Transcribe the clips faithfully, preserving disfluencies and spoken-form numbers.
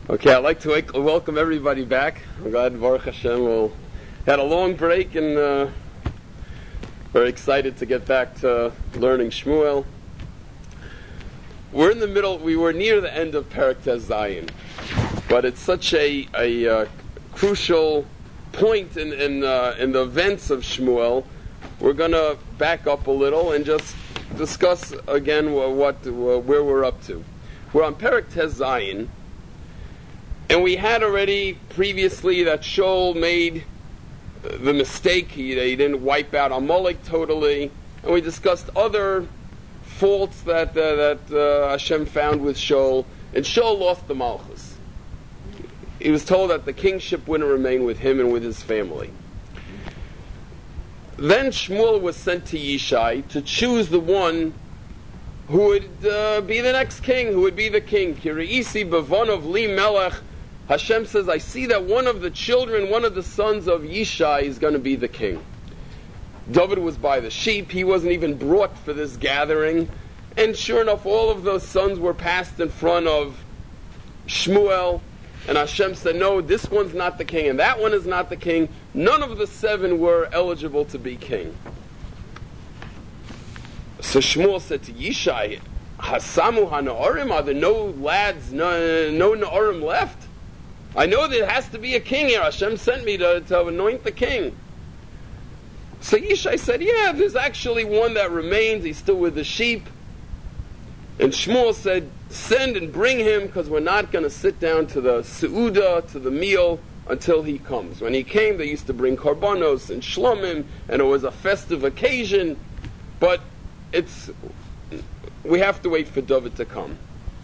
Okay, I'd like to wake, welcome everybody back. I'm glad Baruch Hashem we had a long break and uh, very excited to get back to learning Shmuel. We're in the middle, we were near the end of Perek Tes Zayin, but it's such a, a uh, crucial point in, in, uh, in the events of Shmuel. We're going to back up a little and just discuss again what, what uh, where we're up to. We're on Perek Tes Zayin. And we had already previously that Shaul made the mistake, he, he didn't wipe out Amalek totally, and we discussed other faults that uh, that uh, Hashem found with Shaul, and Shaul lost the Malchus. He was told that the kingship wouldn't remain with him and with his family. Then Shmuel was sent to Yishai to choose the one who would uh, be the next king, who would be the king. Kiriisi bevonov li melech. Hashem says, I see that one of the children, one of the sons of Yishai is going to be the king. David was by the sheep. He wasn't even brought for this gathering. And sure enough, all of those sons were passed in front of Shmuel. And Hashem said, no, this one's not the king, and that one is not the king. None of the seven were eligible to be king. So Shmuel said to Yishai, Hasamu ha-na'arim, are there no lads, no, no na'arim left? I know there has to be a king here. Hashem sent me to, to anoint the king. So Yishai said, yeah, there's actually one that remains. He's still with the sheep. And Shmuel said, send and bring him, because we're not going to sit down to the seudah, to the meal, until he comes. When he came, they used to bring korbanos and shlomim, and it was a festive occasion. But it's we have to wait for David to come.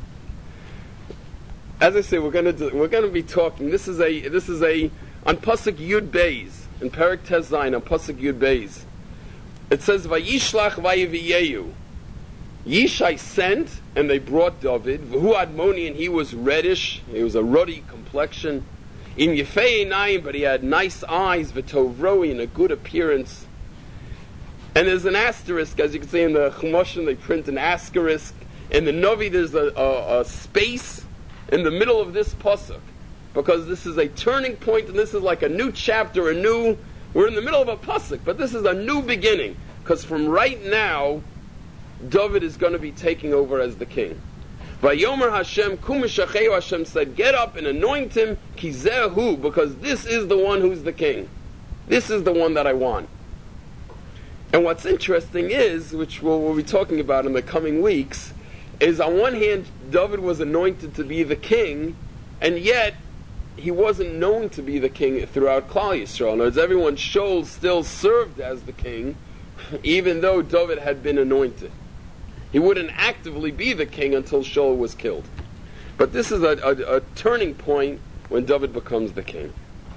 As I say, we're going to we're going to be talking. This is a this is a on Pasuk Yud Beis in Perek Tes Zayin on Pasuk Yud Beis. It says Vayishlach vayiviyehu. Yishai sent and they brought David. V'hu admoni, and he was reddish. He was a ruddy complexion. In Yefei einayim, but he had nice eyes. V'tov roi, and a good appearance. And there's an asterisk, as you can see in the Chumash, they print an asterisk. In the Novi, there's a, a, a space in the middle of this pasuk, because this is a turning point, and this is like a new chapter, a new, we're in the middle of a pasuk, but this is a new beginning, because from right now, David is going to be taking over as the king. Vayomer Hashem, kumishacheu, Hashem said, get up and anoint him, kizehu, because this is the one who's the king. This is the one that I want. And what's interesting is, which we'll, we'll be talking about in the coming weeks, is on one hand, David was anointed to be the king, and yet he wasn't known to be the king throughout Klal Yisrael. In other words, everyone, Shaul still served as the king, even though David had been anointed. He wouldn't actively be the king until Shaul was killed. But this is a, a, a turning point when David becomes the king.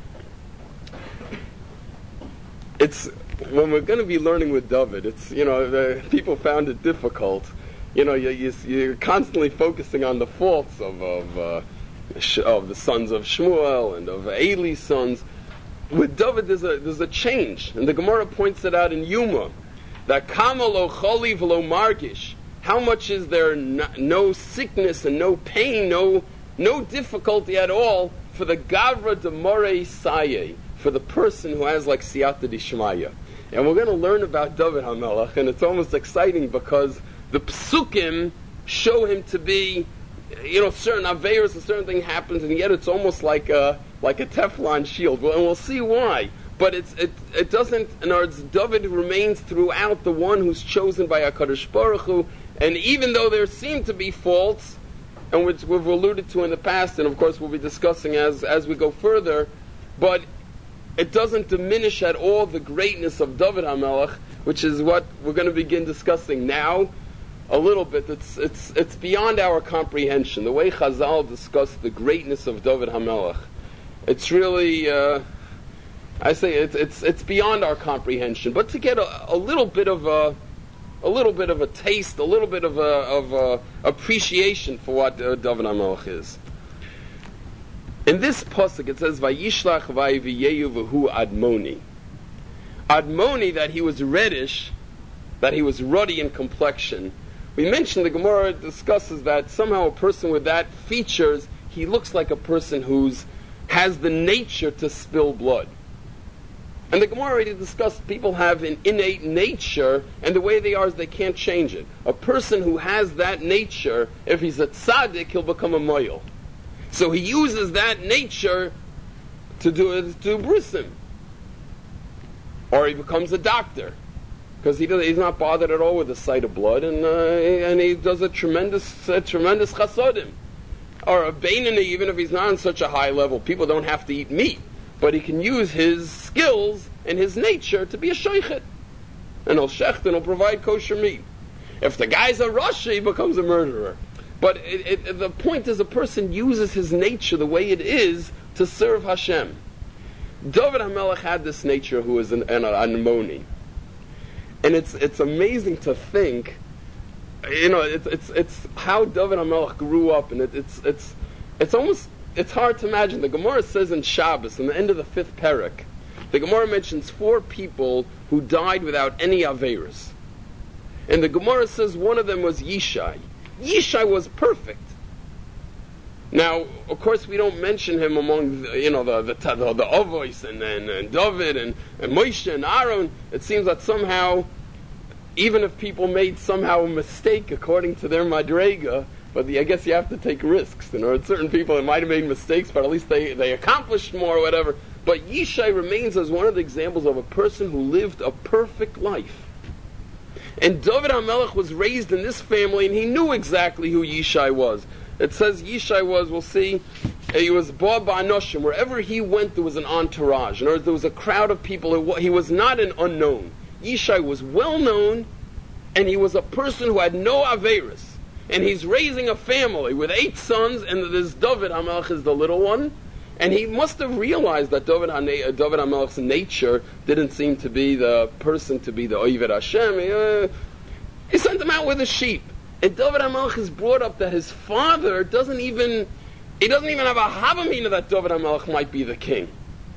It's when we're going to be learning with David, it's, you know, the, people found it difficult. You know, you, you, you're constantly focusing on the faults of of, uh, of the sons of Shmuel and of Eli's sons. With David, there's a there's a change, and the Gemara points it out in Yuma, that Kama lo choli v'lo margish. How much is there no, no sickness and no pain, no no difficulty at all for the Gavra de Morei Saye, for the person who has like Siyata Dishmaya. And we're going to learn about David HaMelech, and it's almost exciting because the psukim show him to be, you know, certain aveiros, a certain thing happens, and yet it's almost like a like a Teflon shield. Well, and we'll see why. But it's it it doesn't. In other words, David remains throughout the one who's chosen by HaKadosh Baruch Hu, and even though there seem to be faults, and which we've alluded to in the past, and of course we'll be discussing as as we go further, but it doesn't diminish at all the greatness of David HaMelech, which is what we're going to begin discussing now. A little bit. It's it's it's beyond our comprehension. The way Chazal discussed the greatness of David HaMelech, it's really, uh, I say it's it's it's beyond our comprehension. But to get a, a little bit of a a little bit of a taste, a little bit of a of a appreciation for what uh, David HaMelech is. In this pasuk, it says, "Vayishlach vayiviyehu v'hu admoni." Admoni, that he was reddish, that he was ruddy in complexion. We mentioned the Gemara discusses that somehow a person with that features, he looks like a person who's has the nature to spill blood. And the Gemara already discussed people have an innate nature, and the way they are is they can't change it. A person who has that nature, if he's a tzaddik, he'll become a moyel. So he uses that nature to do to brisim. Or he becomes a doctor. Because he does, he's not bothered at all with the sight of blood, and uh, and he does a tremendous, a tremendous chasodim. Or a beinoni, even if he's not on such a high level, people don't have to eat meat. But he can use his skills and his nature to be a shoichet. And he'll shecht and he'll provide kosher meat. If the guy's a rasha, he becomes a murderer. But it, it, the point is, a person uses his nature the way it is to serve Hashem. David HaMelech had this nature, who was an, an, an Ammoni. And it's it's amazing to think, you know, it's it's it's how David HaMelech grew up, and it, it's it's it's almost it's hard to imagine. The Gemara says in Shabbos, in the end of the fifth parak, the Gemara mentions four people who died without any averos, and the Gemara says one of them was Yishai. Yishai was perfect. Now, of course, we don't mention him among the, you know the the the, the Avos and, and and David and, and Moshe and Aaron. It seems that somehow, even if people made somehow a mistake according to their madrega, but the, I guess you have to take risks. You know, certain people that might have made mistakes, but at least they, they accomplished more or whatever. But Yishai remains as one of the examples of a person who lived a perfect life. And David HaMelech was raised in this family, and he knew exactly who Yishai was. It says Yishai was, we'll see, he was Ba Ba'anoshim. Wherever he went, there was an entourage. In other words, there was a crowd of people. He was not an unknown. Yishai was well known, and he was a person who had no averis. And he's raising a family with eight sons, and this David HaMelech is the little one. And he must have realized that David, Ha- David HaMelech's nature didn't seem to be the person to be the Oyved Hashem. He, uh, he sent him out with the sheep. And David HaMelech is brought up that his father doesn't even, he doesn't even have a havamina that David HaMelech might be the king.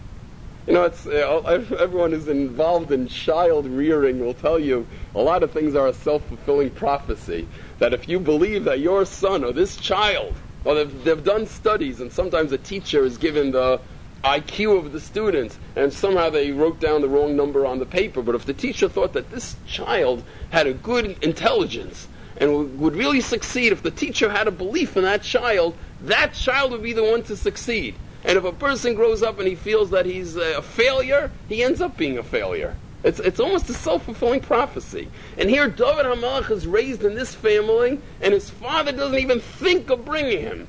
You know, it's uh, everyone who's involved in child rearing will tell you a lot of things are a self-fulfilling prophecy. That if you believe that your son or this child, or they've, they've done studies, and sometimes a teacher is given the I Q of the students, and somehow they wrote down the wrong number on the paper, but if the teacher thought that this child had a good intelligence, and would really succeed, if the teacher had a belief in that child, that child would be the one to succeed. And if a person grows up and he feels that he's a failure, he ends up being a failure. It's it's almost a self-fulfilling prophecy. And here David HaMelech is raised in this family, and his father doesn't even think of bringing him.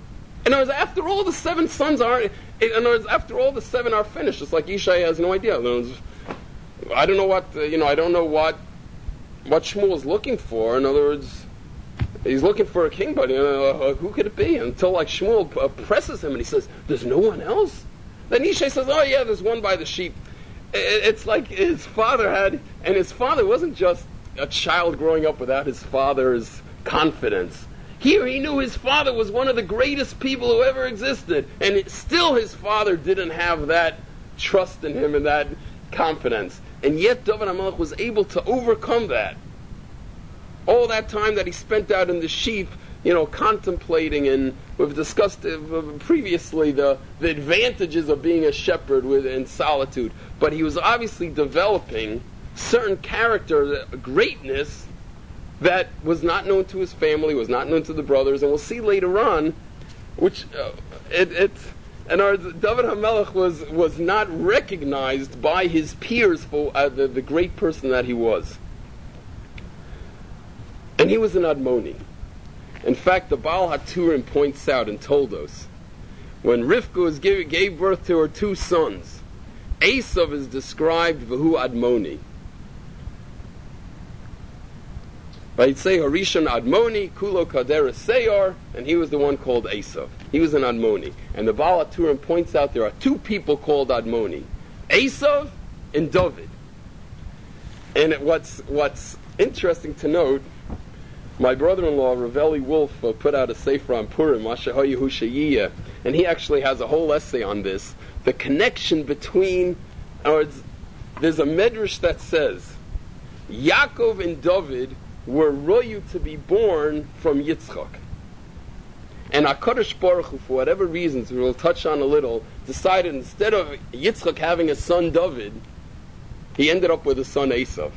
In other words, after all the seven sons are, in other words, after all the seven are finished, it's like Yishai has no idea. In other words, I don't know what, uh, you know, I don't know what what Shmuel is looking for. In other words, he's looking for a king, but you know, uh, who could it be? Until like Shmuel uh, presses him and he says, "There's no one else." Then Yishai says, "Oh yeah, there's one by the sheep." It, it's like his father had, and his father wasn't just a child growing up without his father's confidence. Here he knew his father was one of the greatest people who ever existed, and it, still his father didn't have that trust in him and that confidence. And yet David HaMelech was able to overcome that. All that time that he spent out in the sheep, you know, contemplating, and we've discussed uh, previously the, the advantages of being a shepherd with, in solitude. But he was obviously developing certain character, greatness, that was not known to his family, was not known to the brothers, and we'll see later on, which uh, it, it and our David HaMelech was was not recognized by his peers for uh, the, the great person that he was. And he was an Admoni. In fact, the Baal HaTurim points out and told us, when Rivka was give, gave birth to her two sons, Esav is described V'hu Admoni. But he'd say Harishon Admoni, Kulo Kadera Seyor, and he was the one called Esav. He was an Admoni. And the Baal HaTurim points out there are two people called Admoni, Esav and David. And it, what's what's interesting to note, my brother-in-law, Ravelli Wolf, uh, put out a sefer on Purim, Mashahoyu Hushayiyah, and he actually has a whole essay on this. The connection between, or there's a medrash that says, Yaakov and David were royu to be born from Yitzchak. And HaKadosh Baruch Hu, for whatever reasons we will touch on a little, decided instead of Yitzchak having a son David, he ended up with a son Esav.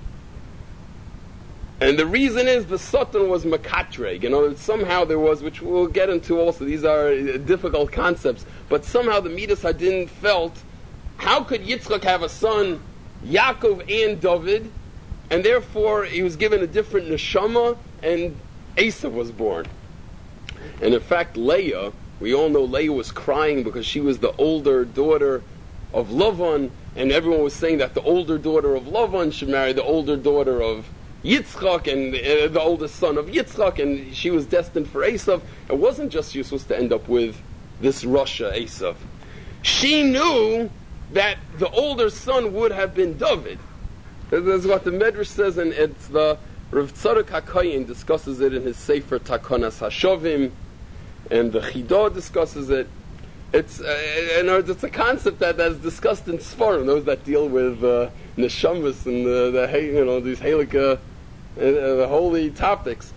And the reason is the Satan was Makatreg. You know, somehow there was, which we'll get into also, these are difficult concepts, but somehow the Midas Hadin felt, how could Yitzchak have a son, Yaakov and David, and therefore he was given a different neshama, and Esav was born. And in fact, Leah, we all know Leah was crying because she was the older daughter of Lavan, and everyone was saying that the older daughter of Lavan should marry the older daughter of Yitzchak, and uh, the oldest son of Yitzchak, and she was destined for Esav. It wasn't just she was supposed to end up with this Russia, Esav. She knew that the older son would have been David. That's what the Medrash says, and it's the Rav Tzadok HaKayin discusses it in his Sefer Takonas HaShovim, and the Chidah discusses it. It's uh, and it's a concept that that's discussed in Sfarim, those that deal with uh, neshamas and the, the you know these halakha, uh, the holy topics.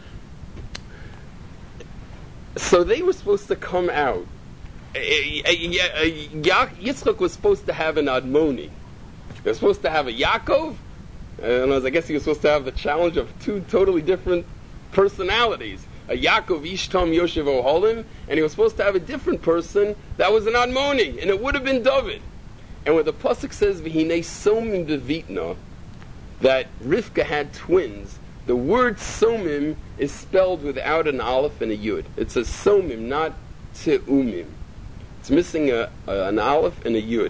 So they were supposed to come out. Yitzchak was supposed to have an Admoni. They were supposed to have a Yaakov, and I guess he was supposed to have the challenge of two totally different personalities. A Yaakov Ishtam Yoshev Oholim, and he was supposed to have a different person that was an Admoni, and it would have been David. And when the pasuk says V'hinei Somim Bevitna, that Rivka had twins, the word Somim is spelled without an aleph and a yud. It says Somim, not Teumim. It's missing a, a, an aleph and a yud,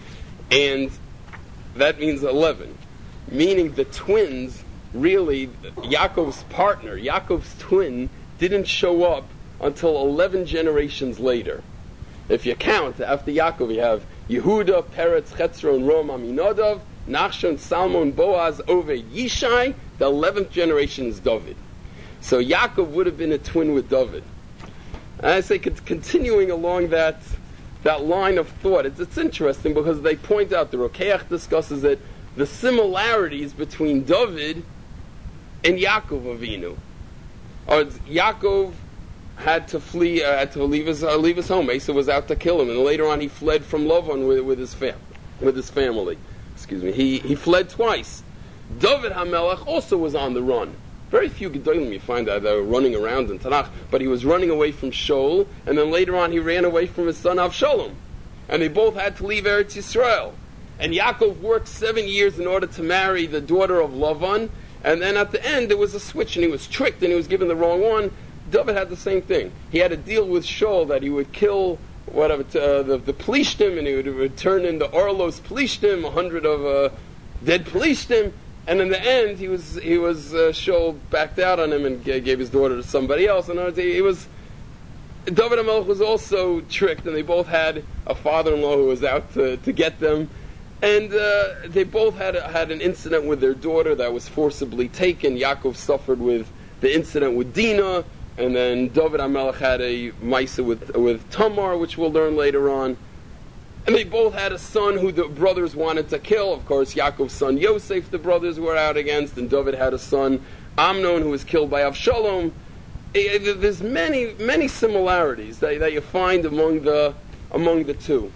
and that means eleven, meaning the twins. Really, Yaakov's partner, Yaakov's twin, didn't show up until eleven generations later. If you count, after Yaakov you have Yehuda, Peretz, Chetzron, Rom, Aminadav, Nachshon, Salmon, Boaz, Ove, Yishai. The eleventh generation is David. So Yaakov would have been a twin with David. And I say, continuing along that that line of thought, it's, it's interesting because they point out, the Rokeach discusses it, the similarities between David and Yaakov Avinu. Or Yaakov had to flee, uh, had to leave his uh, leave his home. Esau was out to kill him, and later on he fled from Lavan with, with his fam- with his family. Excuse me. He he fled twice. David HaMelech also was on the run. Very few Gedolim you find that they were running around in Tanakh, but he was running away from Shaul, and then later on he ran away from his son Avshalom, and they both had to leave Eretz Yisrael. And Yaakov worked seven years in order to marry the daughter of Lavan, and then at the end there was a switch, and he was tricked, and he was given the wrong one. David had the same thing. He had to deal with Shaul that he would kill whatever uh, the, the Plishtim, and he would, would turn into Orlos Plishtim, a hundred of uh, dead Plishtim, and in the end he was he was uh, Shaul backed out on him and g- gave his daughter to somebody else. And he, he was David HaMelech was also tricked, and they both had a father-in-law who was out to, to get them. And uh, they both had a, had an incident with their daughter that was forcibly taken. Yaakov suffered with the incident with Dinah, and then David HaMelech had a Maisa with with Tamar, which we'll learn later on. And they both had a son who the brothers wanted to kill. Of course, Yaakov's son Yosef, the brothers were out against, and David had a son Amnon who was killed by Avshalom. There's many many similarities that, that you find among the among the two.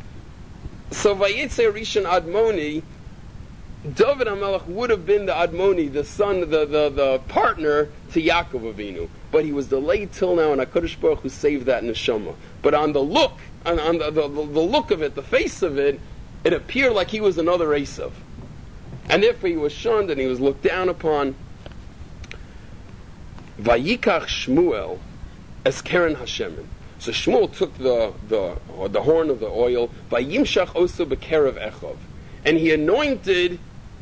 So Vayetze Rishon Admoni, David HaMelech would have been the Admoni, the son, the, the, the partner to Yaakov Avinu. But he was delayed till now, and HaKadosh Baruch Hu saved that neshama. But on the look, on, on the, the, the look of it, the face of it, it appeared like he was another Esav. And therefore he was shunned and he was looked down upon. Vayikach Shmuel es Keren Hashemen. So Shmuel took the the or the horn of the oil, Vayimshach oso bekerev Echov, and he anointed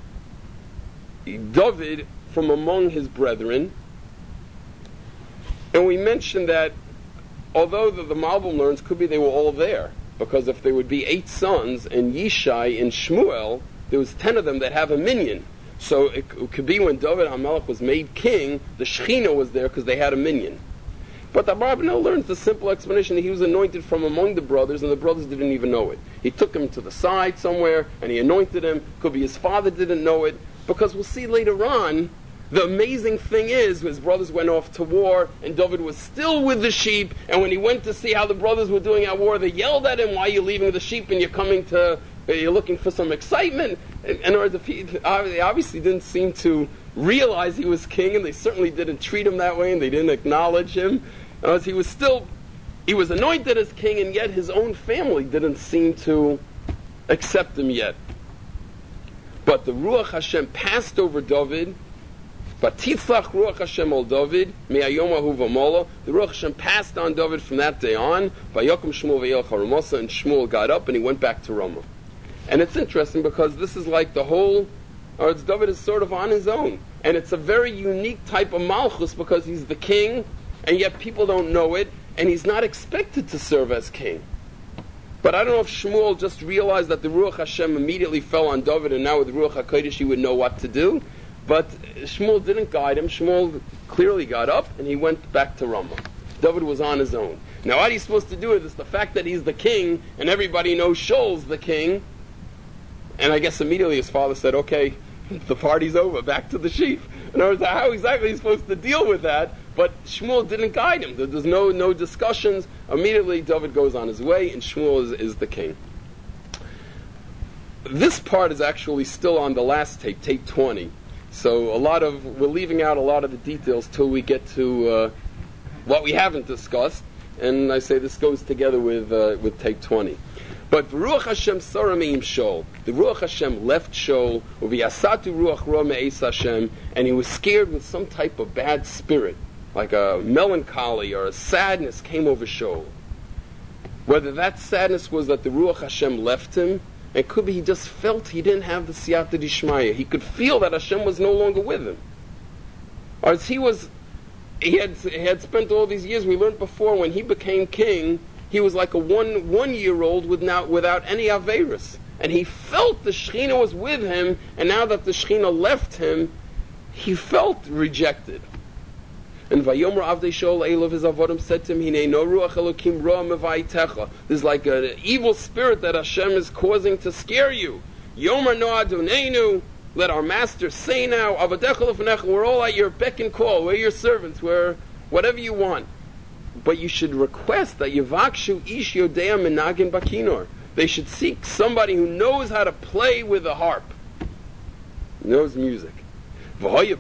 David from among his brethren. And we mentioned that although the, the Malbim learns could be they were all there, because if there would be eight sons and Yishai and Shmuel, there was ten of them that have a minion. So it, it could be when David HaMelech was made king, the Shechina was there because they had a minion. But the Abarbanel learns the simple explanation that he was anointed from among the brothers, and the brothers didn't even know it. He took him to the side somewhere, and he anointed him. Could be his father didn't know it, because we'll see later on The amazing thing is, his brothers went off to war, and David was still with the sheep, and when he went to see how the brothers were doing at war, they yelled at him, why are you leaving the sheep and you're coming to, you're looking for some excitement? In, in other words, if he, they obviously didn't seem to realize he was king, and they certainly didn't treat him that way, and they didn't acknowledge him. In other words, he was still, he was anointed as king, and yet his own family didn't seem to accept him yet. But the Ruach Hashem passed over David. But Titzlach Ruach Hashem al David me'ayom ahu v'mola. The Ruach Hashem passed on David from that day on. Vayokum Shmuel ve'yelcha Ramasa, and Shmuel got up and he went back to Ramah. And it's interesting because this is like the whole, or it's David is sort of on his own, and it's a very unique type of malchus because he's the king, and yet people don't know it, and he's not expected to serve as king. But I don't know if Shmuel just realized that the Ruach Hashem immediately fell on David, and now with Ruach HaKodesh he would know what to do. But Shmuel didn't guide him. Shmuel clearly got up and he went back to Ramah. David was on his own. Now what he's supposed to do is the fact that he's the king and everybody knows Shaul's the king. And I guess immediately his father said, okay, the party's over, back to the sheep. In other words, how exactly he's supposed to deal with that? But Shmuel didn't guide him. There's no no discussions. Immediately David goes on his way and Shmuel is, is the king. This part is actually still on the last tape, tape twenty. So a lot of, we're leaving out a lot of the details till we get to uh, what we haven't discussed. And I say this goes together with uh, with tape twenty. But Ruach Hashem Sarameim Shaul. The Ruach Hashem left Shaul, Uviyasatu Ruach Ra Me'es Hashem, and he was scared with some type of bad spirit, like a melancholy or a sadness came over Shaul. Whether that sadness was that the Ruach Hashem left him, it could be he just felt he didn't have the Siyata Dishmaya. He could feel that Hashem was no longer with him. Or as he was, he had he had spent all these years, we learned before, when he became king, he was like a one one year old with now, without any Averis. And he felt the Shekhinah was with him, and now that the Shekhinah left him, he felt rejected. And Vayomer Avdei Shaul Eilav, his avodim said to him, Hinei no ruach Elokim ra mevayitecha. There's like an evil spirit that Hashem is causing to scare you. Yomer no Adoneinu, let our master say now, Avadecha lefnecha, we're all at your beck and call, we're your servants, we're whatever you want. But you should request that Yavakshu ish yodea menagin bakinor. They should seek somebody who knows how to play with a harp, knows music. And when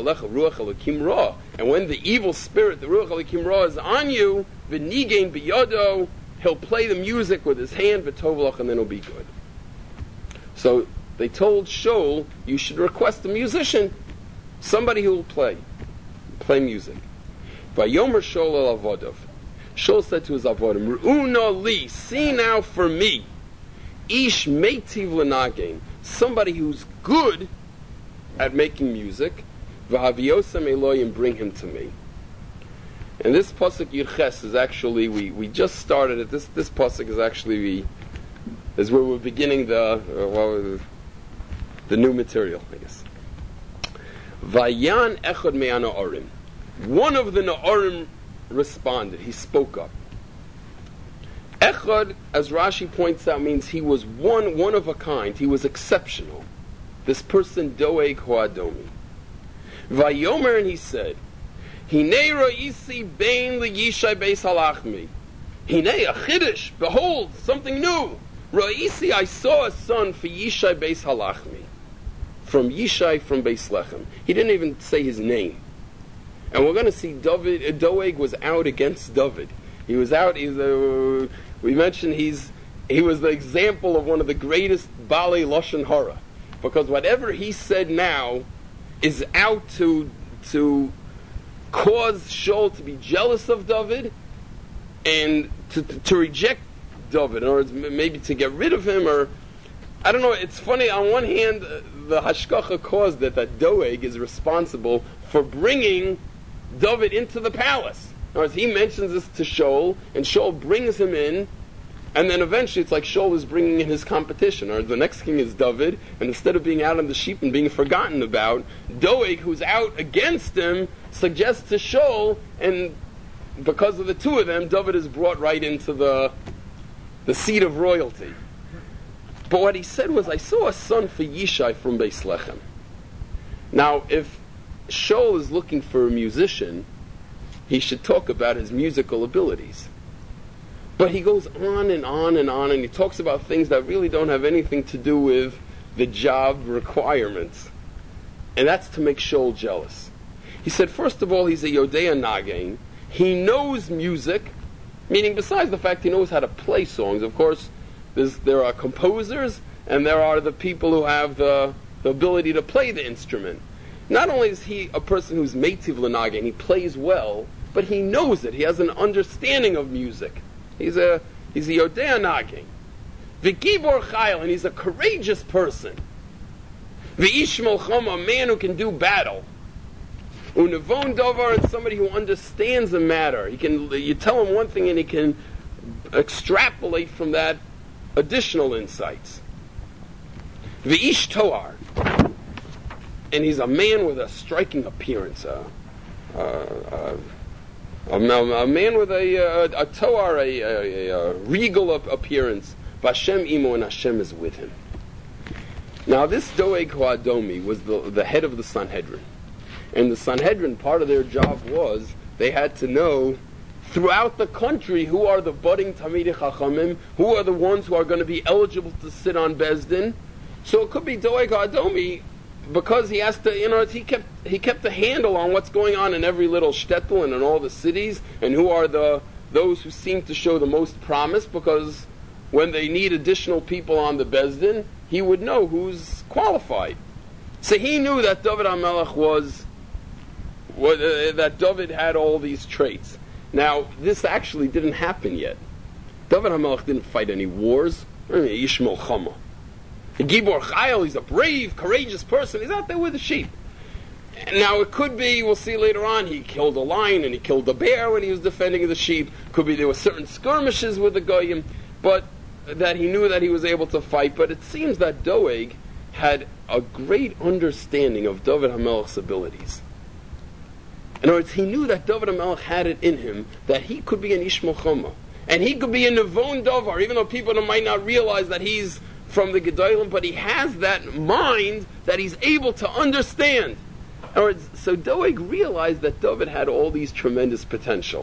the evil spirit, the Ruach Elokim Ra, is on you, v'nigein b'yodo, he'll play the music with his hand, v'tovlach, and then it'll be good. So they told Shaul, you should request a musician, somebody who will play, play music. Vayomer Shaul el avodav. Shaul said to his avodim, Ru'una li, see now for me, ish meitiv l'nagein, somebody who's good at making music, v'haviyosam Elohim, bring him to me. And this pasuk Yirches is actually, we, we just started it, this this pasuk is actually, we, is where we're beginning the, uh, well, the new material, I guess. Vayan echad me'an ha'orim. One of the Na'orim responded, he spoke up. Echad, as Rashi points out, means he was one, one of a kind, he was exceptional. This person, Doeg Hoadomi. Vayomer, and he said, Hinei ra'isi bein l'yishai beis halachmi. Hinei a chiddush, behold, something new. Ra'isi, I saw a son for Yishai beis halachmi. From Yishai, from Beis Lechem. He didn't even say his name. And we're going to see David, uh, Doeg was out against David. He was out, he's, uh, we mentioned he's, he was the example of one of the greatest Balei Lashon Hara. Because whatever he said now is out to to cause Shaul to be jealous of David and to, to, to reject David, or maybe to get rid of him, or I don't know. It's funny. On one hand, uh, the hashkacha caused that that Doeg is responsible for bringing David into the palace. In other words, he mentions this to Shaul, and Shaul brings him in. And then eventually it's like Shaul is bringing in his competition, or the next king is David, and instead of being out on the sheep and being forgotten about, Doeg, who's out against him, suggests to Shaul, and because of the two of them, David is brought right into the the seat of royalty. But what he said was, I saw a son for Yishai from Beis Lechem. Now, if Shaul is looking for a musician, he should talk about his musical abilities. But he goes on and on and on, and he talks about things that really don't have anything to do with the job requirements. And that's to make Shaul jealous. He said, first of all, he's a Yodea Nagain. He knows music, meaning besides the fact he knows how to play songs, of course, there are composers, and there are the people who have the, the ability to play the instrument. Not only is he a person who's meitiv l'nagain, he plays well, but he knows it. He has an understanding of music. He's a he's a Yodea Nagain. V'gibor chayil, and he's a courageous person. V'ish melchama, a man who can do battle. Unevon davar, and somebody who understands a matter. He can you tell him one thing and he can extrapolate from that additional insights. V'ish toar, and he's a man with a striking appearance. Uh, uh, uh, A, a man with a, a, a toar, a, a, a regal appearance. Vashem imo, and Hashem is with him. Now this Doeg Hadomi was the, the head of the Sanhedrin. And the Sanhedrin, part of their job was, they had to know throughout the country who are the budding Talmidei Chachamim, who are the ones who are going to be eligible to sit on Bezdin. So it could be Doeg Hadomi, because he has to, you know, he kept he kept a handle on what's going on in every little shtetl and in all the cities, and who are the those who seem to show the most promise, because when they need additional people on the Bezdin, he would know who's qualified. So he knew that David HaMelech was, was uh, that David had all these traits. Now, this actually didn't happen yet. David HaMelech didn't fight any wars. I mean, Yishmol Chama. Gibor Chayil, he's a brave, courageous person. He's out there with the sheep. Now, it could be, we'll see later on, he killed a lion and he killed a bear when he was defending the sheep. Could be there were certain skirmishes with the Goyim, but that he knew that he was able to fight. But it seems that Doeg had a great understanding of David HaMelech's abilities. In other words, he knew that David HaMelech had it in him, that he could be an Ish Melchama. And he could be a Nevon Davar, even though people might not realize that he's from the Gedolim, but he has that mind that he's able to understand. In other words, so Doeg realized that David had all these tremendous potential.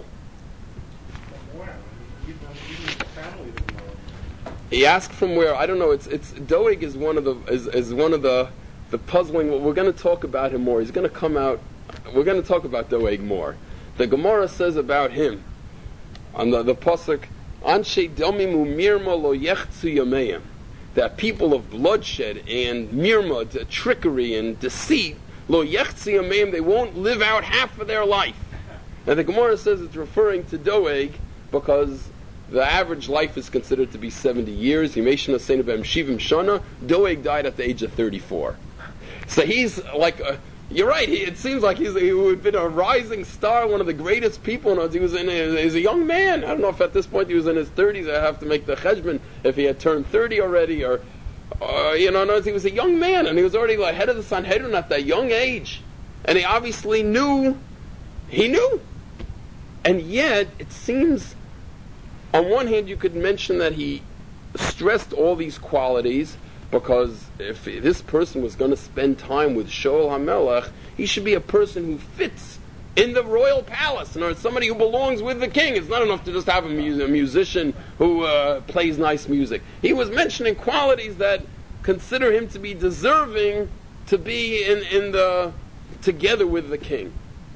He asked from where, I don't know, it's it's Doeg is one of the is, is one of the the puzzling. We're going to talk about him more. He's going to come out, we're going to talk about Doeg more. The Gemara says about him on the, the pasuk, Anshe domimu mirma lo yechtzu yameim, that people of bloodshed and mirma, trickery and deceit, lo yechtzi yameim, they won't live out half of their life. And the Gemara says it's referring to Doeg because the average life is considered to be seventy years. Yimeshna Seinu B'Em Shivim Shana. Doeg died at the age of thirty-four. So he's like, a, you're right, he, it seems like he's, he would have been a rising star, one of the greatest people. He was in a, he's a young man. I don't know if at this point he was in his thirties. I have to make the cheshbon if he had turned thirty already, or, or you know, no, he was a young man, and he was already like head of the Sanhedrin at that young age. And he obviously knew, he knew. And yet, it seems, on one hand, you could mention that he stressed all these qualities, because if this person was going to spend time with Shaul HaMelech, he should be a person who fits in the royal palace, or somebody who belongs with the king. It's not enough to just have a, mu- a musician who uh, plays nice music. He was mentioning qualities that consider him to be deserving to be in, in the together with the king.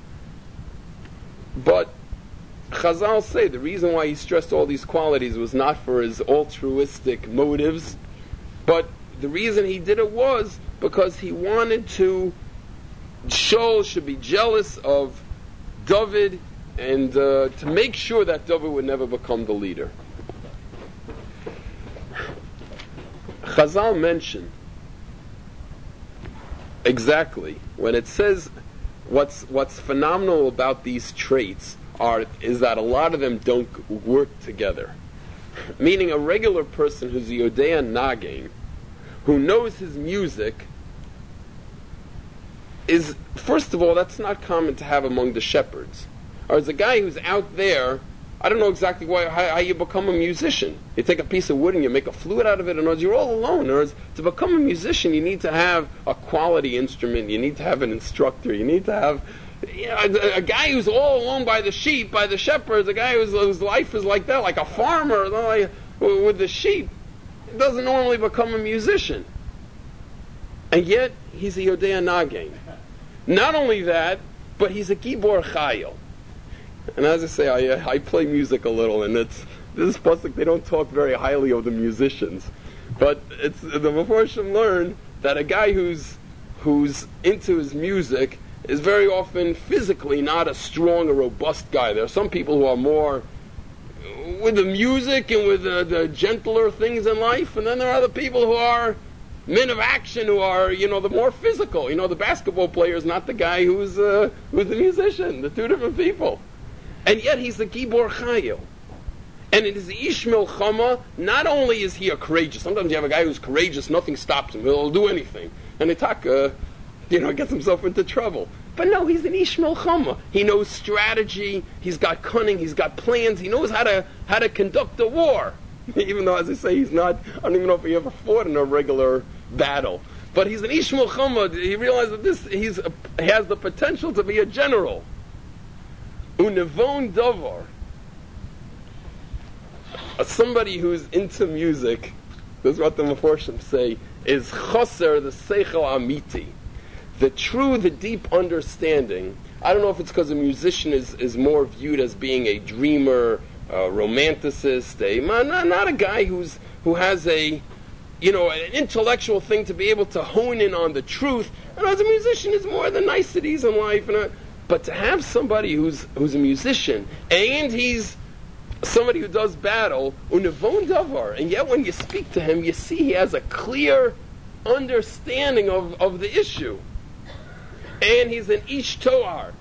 But Chazal say the reason why he stressed all these qualities was not for his altruistic motives, but the reason he did it was because he wanted to, Shaul should be jealous of David, and uh, to make sure that David would never become the leader. Chazal mentioned exactly when it says what's what's phenomenal about these traits are is that a lot of them don't work together. Meaning a regular person who's a Yodea Nagain, who knows his music, is, first of all, that's not common to have among the shepherds. Or as a guy who's out there I don't know exactly why, how, how you become a musician. You take a piece of wood and you make a flute out of it, and you're all alone. In other words, to become a musician, you need to have a quality instrument. You need to have an instructor. You need to have, you know, a, a guy who's all alone by the sheep, by the shepherds. A guy whose, whose life is like that, like a farmer, like, with the sheep. Doesn't normally become a musician. And yet, he's a Yodea Nagain. Not only that, but he's a Gibor Chayil. And as I say, I, I play music a little, and it's this pasuk, they don't talk very highly of the musicians. But it's the Meforshim learn that a guy who's who's into his music is very often physically not a strong or robust guy. There are some people who are more with the music and with the, the gentler things in life, and then there are other people who are men of action, who are, you know, the more physical. You know, the basketball player is not the guy who's uh, who's the musician. They're two different people. And yet he's the Gibor Chayil. And it is the Ishmael Chama. Not only is he a courageous, sometimes you have a guy who's courageous, nothing stops him, he'll do anything. And Itaka, you know, gets himself into trouble. But no, he's an Ishmael Chama. He knows strategy, he's got cunning, he's got plans, he knows how to how to conduct a war. Even though, as I say, he's not, I don't even know if he ever fought in a regular battle. But he's an Ishmael Chama. He realized that this, he's a, he has the potential to be a general. Unevon Davar, somebody who's into music, this is what the Meforshim say, is Chaser, the Seichel Amiti. The true, the deep understanding. I don't know if it's because a musician is, is more viewed as being a dreamer, a romanticist, a not, not a guy who's who has a, you know, an intellectual thing to be able to hone in on the truth. And as a musician, it's more the niceties in life, and a, but to have somebody who's who's a musician and he's somebody who does battle, unevon davar, and yet when you speak to him, you see he has a clear understanding of, of the issue. And he's an ish toar,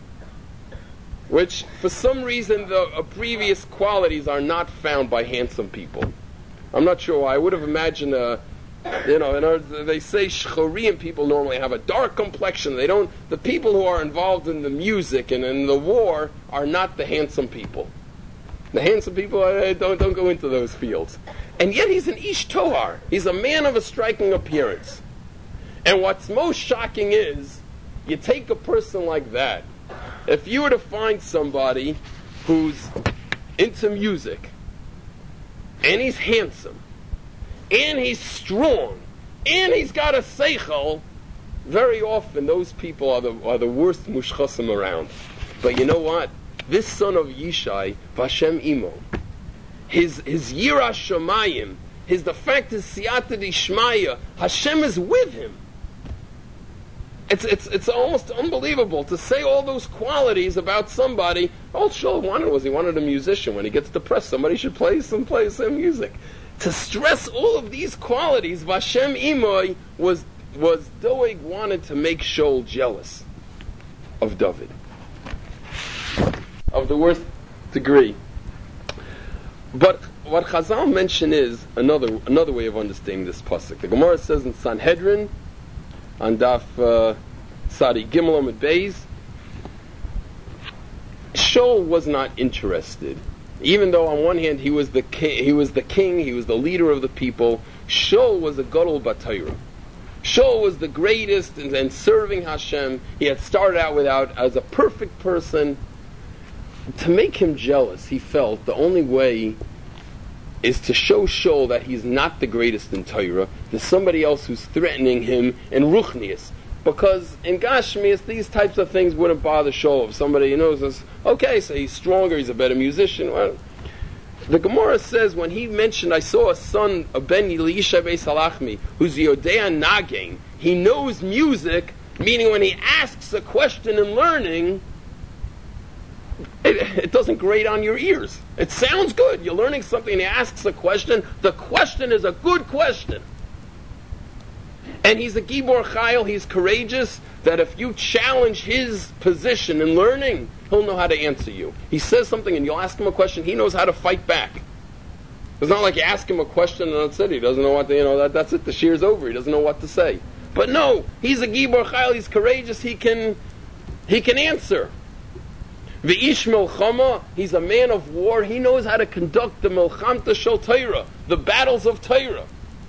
which for some reason the uh, previous qualities are not found by handsome people. I'm not sure why. I would have imagined a You know, in other, they say Shchorim people normally have a dark complexion. They don't. The people who are involved in the music and in the war are not the handsome people. The handsome people uh, don't don't go into those fields. And yet he's an Ish Tohar. He's a man of a striking appearance. And what's most shocking is, you take a person like that. If you were to find somebody who's into music, and he's handsome, and he's strong, and he's got a seichel, very often those people are the are the worst mushchasim around. But you know what? This son of Yishai, Vashem Imo, his his Yira Shamayim, his the fact is Siyata Dishmaya, Hashem is with him. It's it's it's almost unbelievable to say all those qualities about somebody. All Shaul wanted was he wanted a musician. When he gets depressed, somebody should play some play some music. To stress all of these qualities, Vashem Imoy was was Doeg wanted to make Shaul jealous of David, of the worst degree. But what Chazal mention is another another way of understanding this pasuk. The Gemara says in Sanhedrin, on Daf uh, Sadi Gimel Amud Beis, Shaul was not interested. Even though on one hand he was the king, he was the king, he was the leader of the people, Shaul was a gadol b'Torah. Shaul was the greatest and, and serving Hashem. He had started out without as a perfect person. To make him jealous, he felt the only way is to show Shaul that he's not the greatest in Torah. There's somebody else who's threatening him in Ruchnius. Because in Gashmias, these types of things wouldn't bother Shaul. If somebody you know says, okay, so he's stronger, he's a better musician. Well, the Gemara says when he mentioned, I saw a son of Ben Yishai Beis Halachmi, who's Yodea Nagain. He knows music, meaning when he asks a question in learning, It, it doesn't grate on your ears. It sounds good. You're learning something and he asks a question. The question is a good question. And he's a Gibor Chayil, he's courageous, that if you challenge his position in learning, he'll know how to answer you. He says something and you'll ask him a question, he knows how to fight back. It's not like you ask him a question and that's it. He doesn't know what to, you know, that, that's it, the shear's over. He doesn't know what to say. But no, he's a Gibor Chayil, he's courageous, he can, he can answer. V'ish milchama, he's a man of war. He knows how to conduct the milchamta shel Torah, the battles of Torah.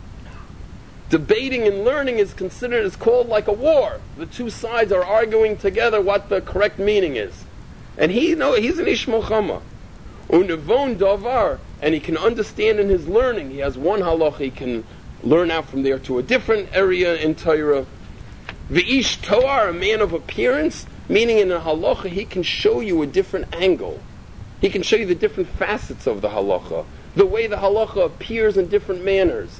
Debating and learning is considered, is called like a war. The two sides are arguing together what the correct meaning is. And he know he's an ish milchama. Unevon davar, and he can understand in his learning. He has one halacha, he can learn out from there to a different area in Torah. V'ish toar, a man of appearance, meaning in a halacha he can show you a different angle. He can show you the different facets of the halacha, the way the halacha appears in different manners.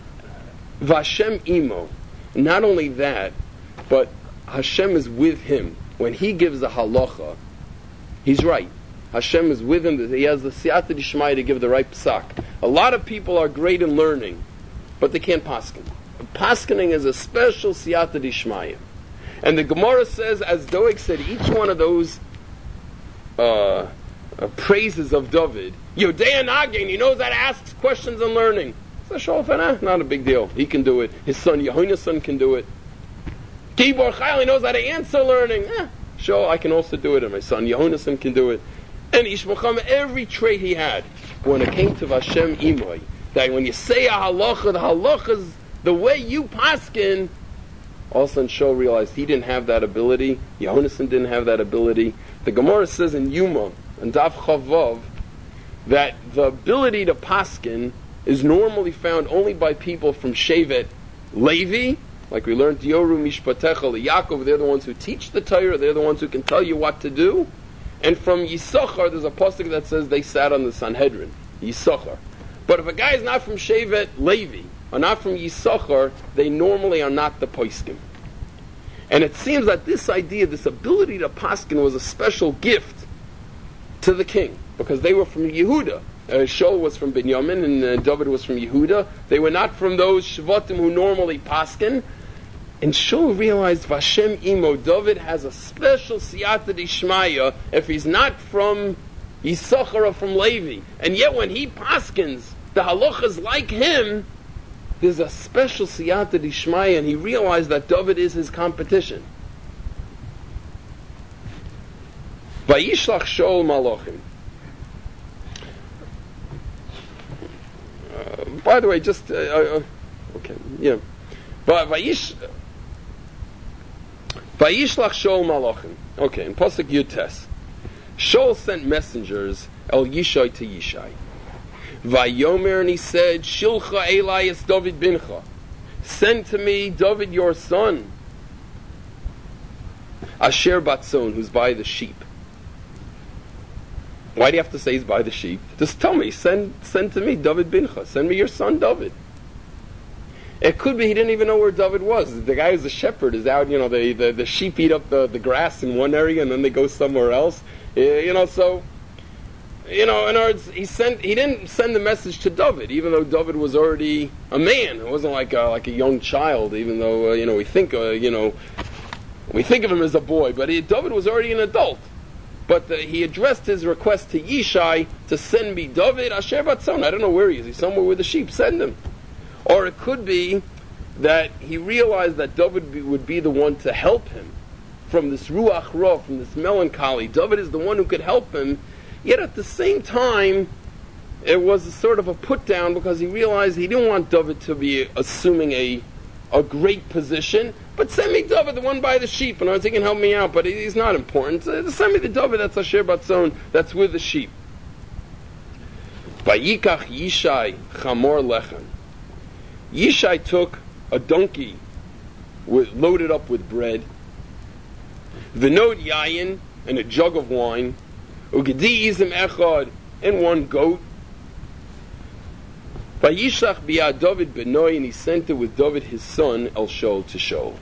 Vashem imo, not only that, but Hashem is with him. When he gives the halacha, he's right. Hashem is with him. He has the siyata d'shmaya to give the right psak. A lot of people are great in learning, but they can't paskin. Paskening is a special siyata d'shmaya. And the Gemara says, as Doeg said, each one of those uh, uh, praises of David, Yodea Nagin, he knows how to ask questions and learning. So Sholfana, not a big deal. He can do it. His son Yehonasan can do it. Tibor Chayil, he knows how to answer learning. Eh, sure, I can also do it, and my son Yehonasan can do it. And Ishmacham, every trait he had, when it came to Vashem Imoy, that when you say a halacha, the halacha is the way you paskin. All of a sudden, Shaul realized he didn't have that ability. Yehonasan didn't have that ability. The Gemara says in Yuma, and Daf Chavav, that the ability to paskin is normally found only by people from Shevet Levi, like we learned, Yoru Mishpatecha Yaakov, they're the ones who teach the Torah, they're the ones who can tell you what to do. And from Yisachar, there's a pasuk that says they sat on the Sanhedrin, Yisachar. But if a guy is not from Shevet Levi, or not from Yisachar, they normally are not the poskim. And it seems that this idea, this ability to paskin, was a special gift to the king, because they were from Yehuda. Uh, Shaul was from Binyamin, and uh, David was from Yehuda. They were not from those Shvatim who normally paskin. And Shaul realized, Vashem Imo, David has a special siyata d'shmaya if he's not from Yisachar or from Levi. And yet when he paskins, the halachas like him, there's a special siyata d'shmaya, and he realized that David is his competition. Vayishlach Shaul malachim. Uh, by the way, just uh, uh, okay, yeah. But Vayish Vayishlach Shaul malachim. Okay, in pasuk Yutes, Shaul sent messengers El Yishai to Yishai. Vayomer, and he said, Shilcha Elias David bincha, send to me David your son, Asher Batzon, who's by the sheep. Why do you have to say he's by the sheep? Just tell me, send send to me David bincha, send me your son David. It could be he didn't even know where David was. The guy who's a shepherd is out, you know, the, the, the sheep eat up the, the grass in one area and then they go somewhere else. You know, so... You know, in other words, he sent. He didn't send the message to David, even though David was already a man. It wasn't like a, like a young child, even though uh, you know we think uh, you know we think of him as a boy, but he, David was already an adult. But uh, he addressed his request to Yishai to send me David Asher Batzon. I don't know where he is. He's somewhere with the sheep. Send him. Or it could be that he realized that David be, would be the one to help him from this ruach ra, from this melancholy. David is the one who could help him. Yet at the same time, it was a sort of a put down because he realized he didn't want David to be assuming a a great position. But send me David, the one by the sheep, and I was he can help me out, but he's not important. So send me the David that's Asher Batzon, that's with the sheep. Vayikach Yishai Chamor Lechem. Yishai took a donkey with, loaded up with bread, Vinod Yayin, and a jug of wine, Ugedi Izim Echad, and one goat. Vayishlach biyad David benoi, and he sent it with David his son El Shaul to Shaul.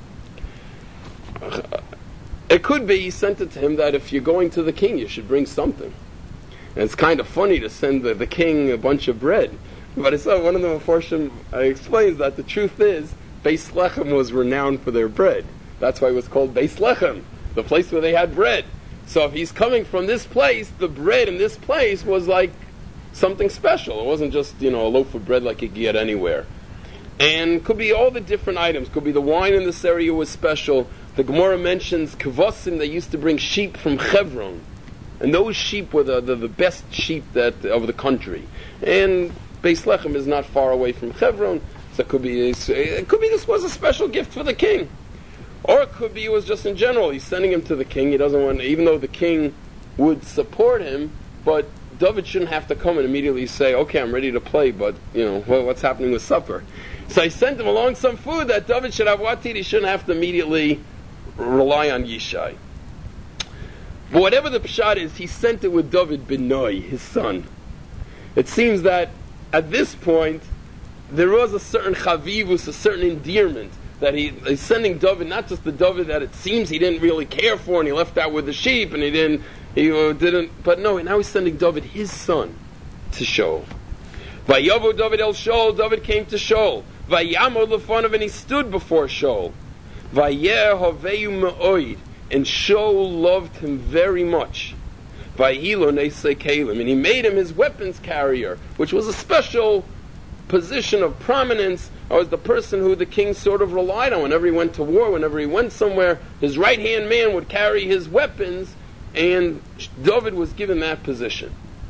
It could be he sent it to him that if you're going to the king, you should bring something. And it's kind of funny to send the, the king a bunch of bread. But I saw one of the Mefarshim uh, explains that the truth is Beis Lechem was renowned for their bread. That's why it was called Beis Lechem, the place where they had bread. So if he's coming from this place, the bread in this place was like something special. It wasn't just, you know, a loaf of bread like you get anywhere. And could be all the different items. Could be the wine in this area was special. The Gemara mentions Kvasim, they used to bring sheep from Hebron. And those sheep were the, the, the best sheep that of the country. And Beis Lechem is not far away from Hebron, so it could be it could be this was a special gift for the king, or it could be it was just in general. He's sending him to the king. He doesn't want, even though the king would support him, but David shouldn't have to come and immediately say, "Okay, I'm ready to play," but you know well, what's happening with supper. So he sent him along some food that David should have what to eat. He shouldn't have to immediately rely on Yishai. But whatever the pshat is, he sent it with David Benoi, his son. It seems that at this point there was a certain chavivus, a certain endearment that he, he's sending David, not just the David that it seems he didn't really care for and he left out with the sheep and he didn't, he uh, didn't, but no, now he's sending David, his son, to Shaul. Vayavo David el Shaul, David came to Shaul. Vayamod lefonav, and he stood before Shaul. Vayeh hoveyu me'oid, and Shaul loved him very much. Vayilo neisei kelim, and he made him his weapons carrier, which was a special position of prominence. I was the person who the king sort of relied on whenever he went to war, whenever he went somewhere. His right-hand man would carry his weapons, and David was given that position.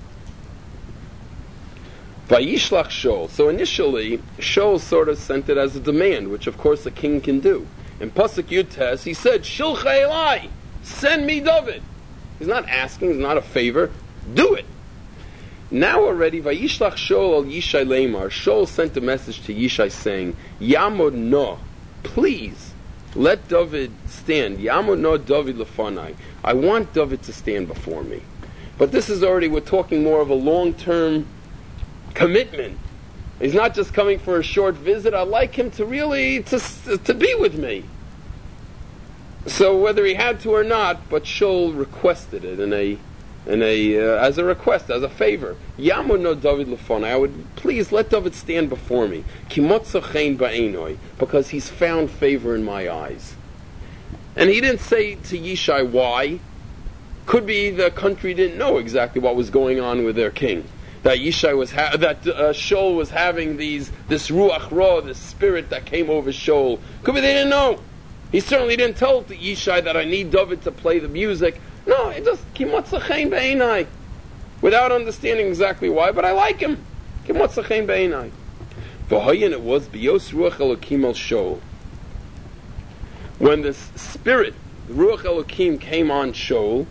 Vayishlach Shaul. So initially, Shaul sort of sent it as a demand, which of course a king can do. In Pasuk Yutes, he said, Shilcha Elai, send me David. He's not asking, it's not a favor. Do it. Now already, Vayishlach Shaul al Yishai Leimar, Shaul sent a message to Yishai saying, Yamod no, please, let David stand. Yamod no David lefanai. I want David to stand before me. But this is already, we're talking more of a long-term commitment. He's not just coming for a short visit. I'd like him to really, to, to be with me. So whether he had to or not, but Shaul requested it in a, in a, uh, as a request, as a favor. Yamud no David lefonai. I would, please let David stand before me. Kimotzachein ba'enoi, because he's found favor in my eyes. And he didn't say to Yishai why. Could be the country didn't know exactly what was going on with their king. That Yishai was ha- that uh, Shaul was having these this ruach ra, this spirit that came over Shaul. Could be they didn't know. He certainly didn't tell to Yishai that I need David to play the music. No, it just kimotzachein be'enai, without understanding exactly why. But I like him. Kimotzachein be'enai. V'hayin it was bios ruach elokim al Shaul. When this spirit, the ruach elokim, came on Shaul,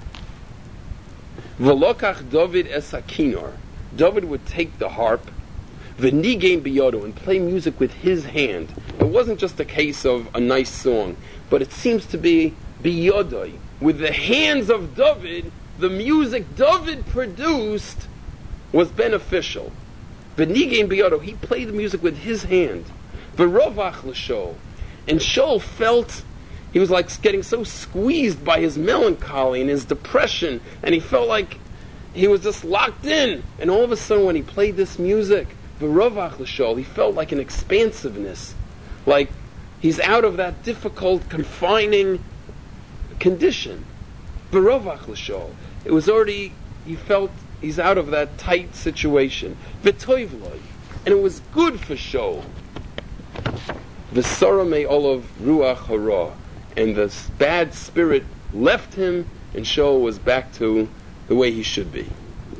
v'lokach David es hakinor. David would take the harp, v'nigein biyodo, and play music with his hand. It wasn't just a case of a nice song, but it seems to be biyodoi. With the hands of David, the music David produced was beneficial. V'nigein biyodo, he played the music with his hand. V'rovach l'Shaul, and Shaul felt he was like getting so squeezed by his melancholy and his depression, and he felt like he was just locked in. And all of a sudden, when he played this music, v'rovach l'Shaul, he felt like an expansiveness, like he's out of that difficult, confining condition. V'rovach l'Shaul, it was already, he felt he's out of that tight situation. V'toiv lo, and it was good for Shaul. V'sara me'olav ruach hara, and the bad spirit left him, and Shaul was back to the way he should be.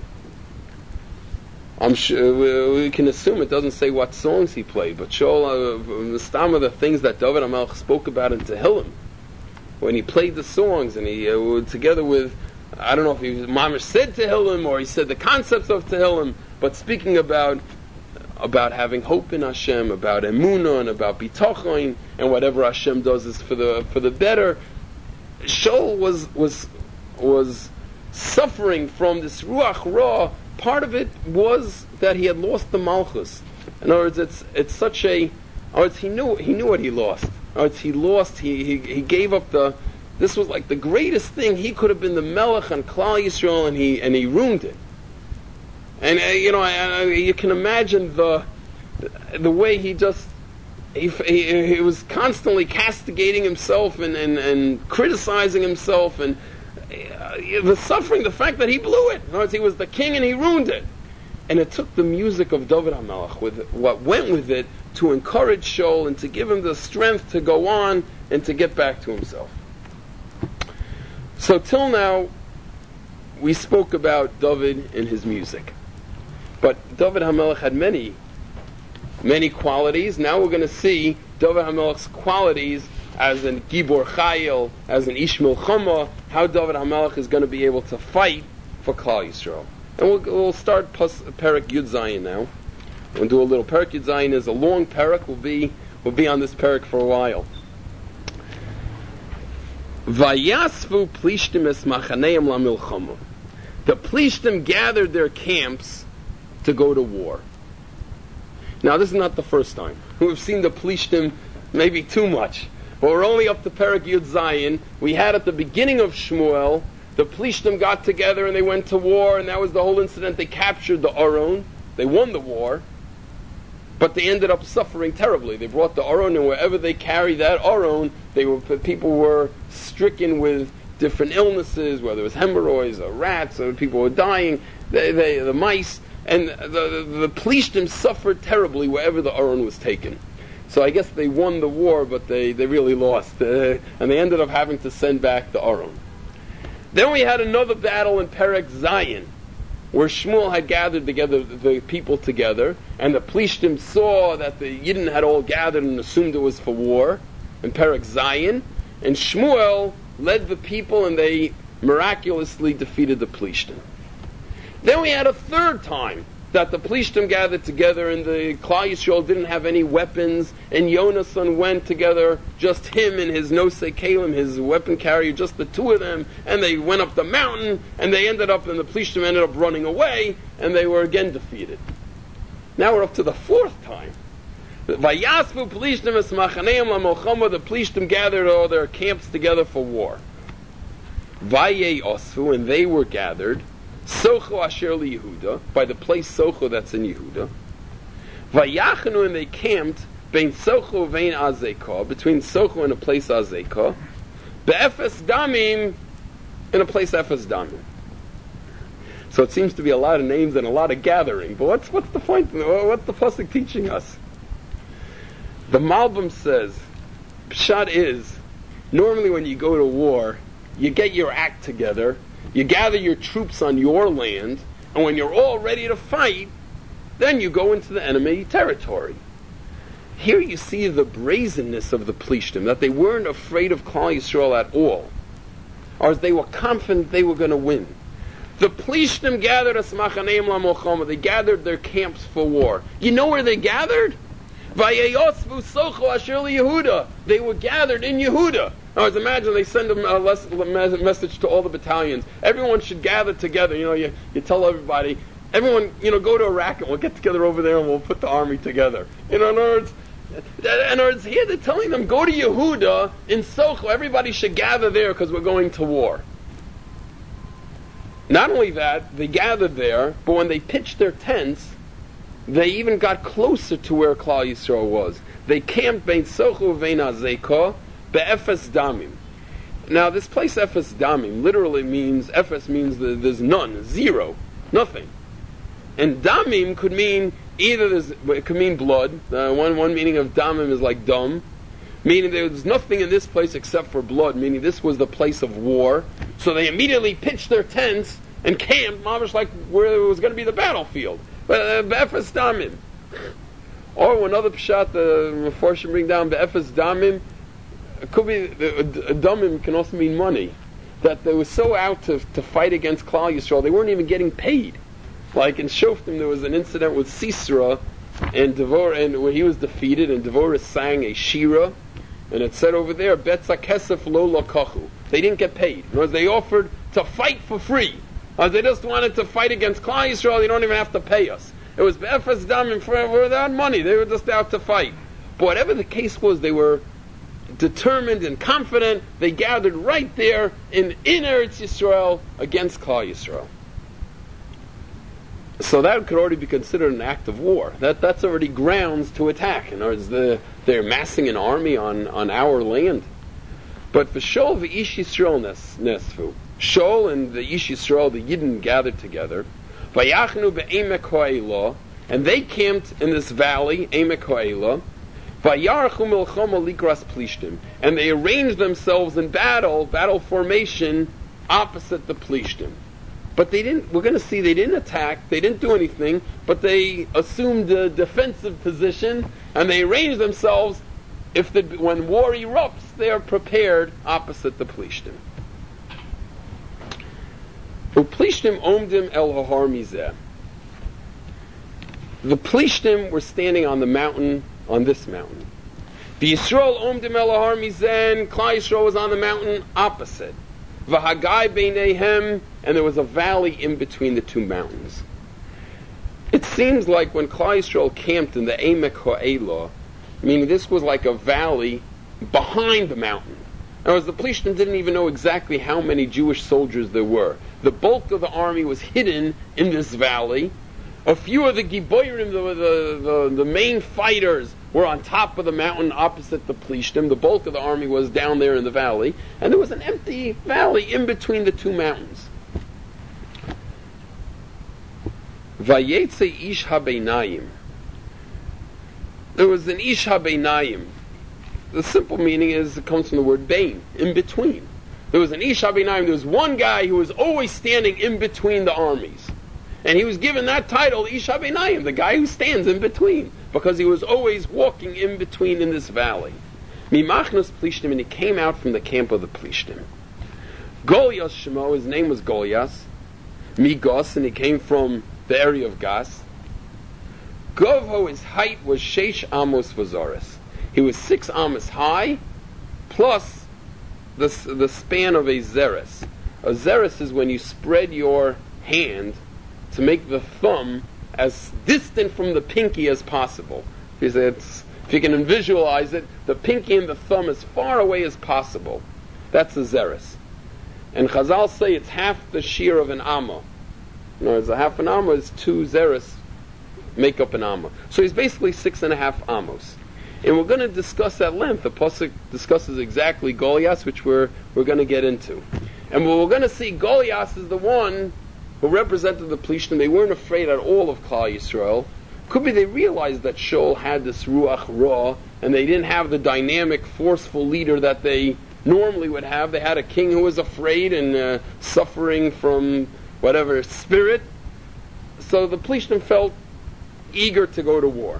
I'm sure we, we can assume it doesn't say what songs he played, but Shaul, uh, some of the things that David HaMelech spoke about in Tehillim, when he played the songs, and he uh, together with, I don't know if he Mamish said Tehillim or he said the concepts of Tehillim, but speaking about about having hope in Hashem, about emunah, and about bitachon, and whatever Hashem does is for the for the better. Shaul was was was suffering from this ruach ra. Part of it was that he had lost the malchus. In other words, it's it's such a. In other words, he knew he knew what he lost. In other words, he lost. He he he gave up the. This was like the greatest thing. He could have been the melech on Klal Yisrael, and he and he ruined it. And uh, you know, I, I, you can imagine the the way he just he, he, he was constantly castigating himself and, and, and criticizing himself, and uh, the suffering, the fact that he blew it. In other words, he was the king and he ruined it. And it took the music of David HaMelech, with what went with it, to encourage Shaul and to give him the strength to go on and to get back to himself. So till now, we spoke about David and his music. But David HaMelech had many, many qualities. Now we're going to see David HaMelech's qualities as an Gibor Chayil, as an Ish Milchama, how David HaMelech is going to be able to fight for Klal Yisrael. And we'll, we'll start Pas, Perek Yud Zayin now. We'll do a little. Perek Yud Zayin is a long Perek. We'll be, we'll be on this Perek for a while. Vayasvu Plishtim es Machaneim la Milchama. The Plishtim gathered their camps to go to war. Now, this is not the first time. We've seen the Plishtim maybe too much. But we're only up to Perek Yud Zayin. We had at the beginning of Shmuel, the Plishtim got together and they went to war, and that was the whole incident. They captured the Aron. They won the war. But they ended up suffering terribly. They brought the Aron, and wherever they carried that Aron, they were, people were stricken with different illnesses, whether it was hemorrhoids or rats, or people were dying, they, they, the mice, and the, the, the Plishtim suffered terribly wherever the Aron was taken. So I guess they won the war, but they, they really lost, uh, and they ended up having to send back the Aron. Then we had another battle in Perek Zayin, where Shmuel had gathered together the people together, and the Plishtim saw that the Yidden had all gathered and assumed it was for war, in Perek Zayin, and Shmuel led the people, and they miraculously defeated the Plishtim. Then we had a third time that the Plishtim gathered together, and the Klal Yisrael didn't have any weapons, and Yonasan went together, just him and his Nosei Kalim, his weapon carrier, just the two of them, and they went up the mountain, and they ended up, and the Plishtim ended up running away, and they were again defeated. Now we're up to the fourth time. Vayasvu Plishtim es Machaneim la Milchama. The Plishtim gathered all their camps together for war. Vaye Osvu, and they were gathered. Socho Asher Yehuda, by the place Socho that's in Yehuda. Vayachanu, and they camped bein Socho vein Azekah, between Socho and a place Azekah. Be'efes Damim, in a place Efes Damim. So it seems to be a lot of names and a lot of gathering. But what's what's the point? What's the pasuk teaching us? The Malbim says, Pshat is, normally when you go to war, you get your act together, you gather your troops on your land, and when you're all ready to fight, then you go into the enemy territory. Here you see the brazenness of the Plishtim, that they weren't afraid of Klal Yisrael at all, or as they were confident they were going to win. The Plishtim gathered as Machaneim la Milchama. They gathered their camps for war. You know where they gathered? Vayeyosvu Socho Asher Yehuda. They were gathered in Yehuda. Now, as imagine they send a less, message to all the battalions. Everyone should gather together. You know, you, you tell everybody, everyone, you know, go to Iraq and we'll get together over there and we'll put the army together. You know, in other words, in other words, here they're telling them, go to Yehuda in Socho. Everybody should gather there because we're going to war. Not only that, they gathered there, but when they pitched their tents, they even got closer to where Klal Yisrael was. They camped bein Socho vein Azekah be'efes Damim. Now, this place Efes Damim literally means, Efes means that there's none, zero, nothing. And Damim could mean either there's, it could mean blood. Uh, one one meaning of Damim is like dumb, meaning there was nothing in this place except for blood, meaning this was the place of war. So they immediately pitched their tents and camped, almost like where it was going to be the battlefield. But Be'efes Damim. Or another pshat the Mefarshim bring down, Be'efes Damim, it could be, the Damim can also mean money. That they were so out to, to fight against Klal Yisrael, they weren't even getting paid. Like in Shoftim, there was an incident with Sisera, and Devorah, and when he was defeated, and Devorah sang a shira, and it said over there, Betza Kesef Lo Lakachu. They didn't get paid. In other words, they offered to fight for free. Uh, they just wanted to fight against Klal Yisrael. You don't even have to pay us. It was Be'efes Damim for without money. They were just out to fight. But whatever the case was, they were determined and confident. They gathered right there in, in Eretz Yisrael against Klal Yisrael. So that could already be considered an act of war. That that's already grounds to attack. In other words, the, they're massing an army on, on our land. But for Shol v'ish Yisrael nesfu, Shol and the Ish Yisrael, the Yidden, gathered together. Vayachnu be'emek ha'elah, and they camped in this valley, Emek ha'elah. Vayarchu milchama likras Plishtim, and they arranged themselves in battle, battle formation, opposite the Plishtim. But they didn't, we're going to see they didn't attack, they didn't do anything, but they assumed a defensive position, and they arranged themselves, if the, when war erupts, they are prepared opposite the Plishtim. Uplishtim omdim el hahar mizeh. The Plishtim were standing on the mountain, on this mountain. The Yisrael omdim el hahar mizeh, and Klal Yisrael was on the mountain opposite. V'hagai beinehem, and there was a valley in between the two mountains. It seems like when Klal Yisrael camped in the Emek Ha'elah, meaning this was like a valley behind the mountain. In other words, the Plishtim didn't even know exactly how many Jewish soldiers there were. The bulk of the army was hidden in this valley. A few of the Giborim, the, the, the, the main fighters, were on top of the mountain opposite the Plishtim. The bulk of the army was down there in the valley. And there was an empty valley in between the two mountains. Vayetze ish habeinayim. There was an ish habeinayim. The simple meaning is, it comes from the word bain, in between. There was an ish habeinayim. There was one guy who was always standing in between the armies. And he was given that title, ish habeinayim, the guy who stands in between, because he was always walking in between in this valley. Mimachnos Plishtim, and he came out from the camp of the Plishtim. Goliath Shemo, his name was Goliath. Migos, and he came from the area of Gas. Govho, his height was Sheish Amos Vazaris. He was six amos high, plus the, the span of a zeres. A zeres is when you spread your hand to make the thumb as distant from the pinky as possible. If you can visualize it, the pinky and the thumb as far away as possible. That's a zeres. And Chazal say it's half the shear of an amma. In other words, a half an amma is two zeres make up an amma. So he's basically six and a half amos. And we're going to discuss at length. The Pasuk discusses exactly Goliath, which we're we're going to get into. And we're going to see Goliath is the one who represented the Plishtim. They weren't afraid at all of Klal Yisrael. Could be they realized that Shaul had this Ruach Ra, and they didn't have the dynamic, forceful leader that they normally would have. They had a king who was afraid and uh, suffering from whatever spirit. So the Plishtim felt eager to go to war.